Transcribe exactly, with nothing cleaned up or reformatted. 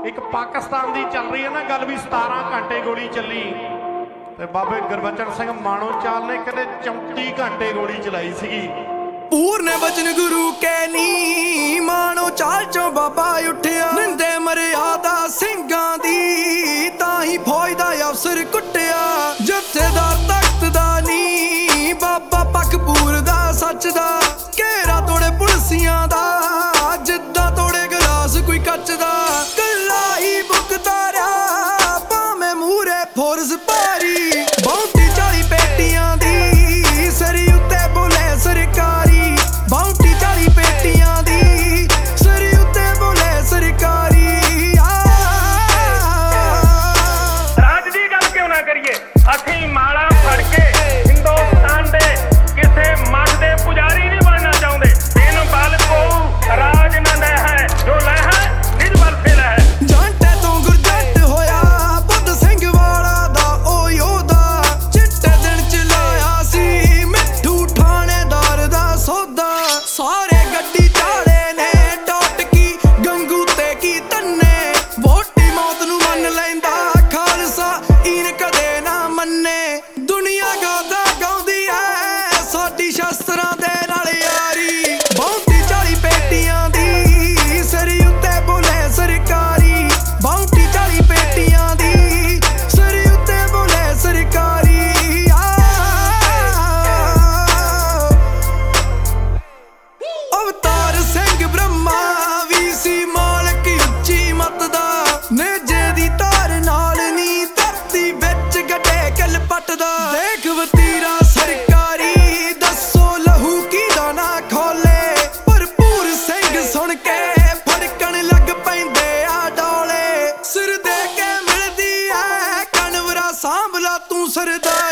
एक पाकिस्तान की चल रही है ना गल भी सतारह घंटे गोली चली ते बाबे गुरबचन सिंह माणोचाल ने कहते चौंती घंटे गोली चलाई सी। पूर्ण बचन गुरु के नी माणोचाल चो बाबा उठिया निंदे मर्यादा सिंघां दी ताही फौज दा अफसर कुटिया जथेदार तख्त दा नी बाबा पखपूर दा सच दा घेरा तोड़े पुलसियां दा जिद्दां तोड़े गलास कोई कच दा कल्ला ही बुकदा रहा भावें मूरे फोर्स भारी बाउंटी चाली पेटियां दी सरी उत्ते बोले सरकारी बाउंटी चाली पेटियां दी सरी उत्ते बोले सरकारी राज दी गल क्यों ना करिए असीं माला फड़ के हिंदुस्तान दे किसे मठ दे पुजारी नहीं बनना चाहुंदे इन बल को राज न ले है जो ले है निज बल से ले है ਜਾਂਟੇ ਤੋਂ ਗੁਰਜੰਟ ਹੋਇਆ ਬੁੱਧ ਸਿੰਘ ਵਾਲਾ ਦਾ ਉਹ ਯੋਧਾ ਚਿੱਟੇ ਦਿਨ ਚ ਲਾਇਆ ਸੀ ਮਿੱਠੂ ਥਾਣੇਦਾਰ ਦਾ ਸੌਦਾ ਸਾਰੇ ਗੱਡੀ ਚਾਲੇ ਨੇ ਟੋਟ ਕੀ ਗੰਗੂ ਤੇ ਕੀ ਤੰਨੇ ਵੋਟੀ ਮੌਤ ਨੂੰ ਮੰਨ ਲੈਂਦਾ ਖਾਲਸਾ ਈਨ ਕਦੇ ਨਾ ਮੰਨੇ ਦੁਨੀਆ ਗਾਦਾ ਗਾਉਂਦੀ ਐ ਸਾਡੀ ਸ਼ਸਤਰਾਂ ਦੇ ਨਾਲ ਯਾਰੀ ਬਾਉਂਟੀ ਚਾਲੀ ਪੇਟੀਆਂ ਦੀ ਸਰੀ ਉੱਤੇ ਬੋਲੇ ਸਰਕਾਰੀ ਬਾਉਂਟੀ ਚਾਲੀ ਪੇਟੀਆਂ ਦੀ ਸਰੀ ਉੱਤੇ ਬੋਲੇ ਸਰਕਾਰੀ ਅਵਤਾਰ ਸਿੰਘ ਬ੍ਰਹਮਾ ਵੀ ਸੀ ਮਾਲਕ ਉੱਚੀ ਮੱਤ ਦਾ ਨੇਜੇ ਦੀ ਧਾਰ ਨਾਲ ਨੀ ਧਰਤੀ ਵਿੱਚ ਗੱਡੇ ਕਿਲ ਪੱਟਦਾ ਦੇਖ ਵਤੀਰਾ ਸਰਕਾਰੀ ਦੱਸੋ ਲਹੂ ਕਿਹਦਾ ਨਾ ਖੋਲੇ ਭਰਪੂਰ ਸਿੰਘ ਸੁਣ ਕੇ ਫੜਕਣ ਲੱਗ ਪੈਂਦੇ ਆ ਡੋਲੇ ਸਿਰ ਦੇ ਕੇ ਮਿਲਦੀ ਐ ਕਨਵਰਾ ਸਾਂਭਲਾ ਤੂੰ ਸਰਦਾਰ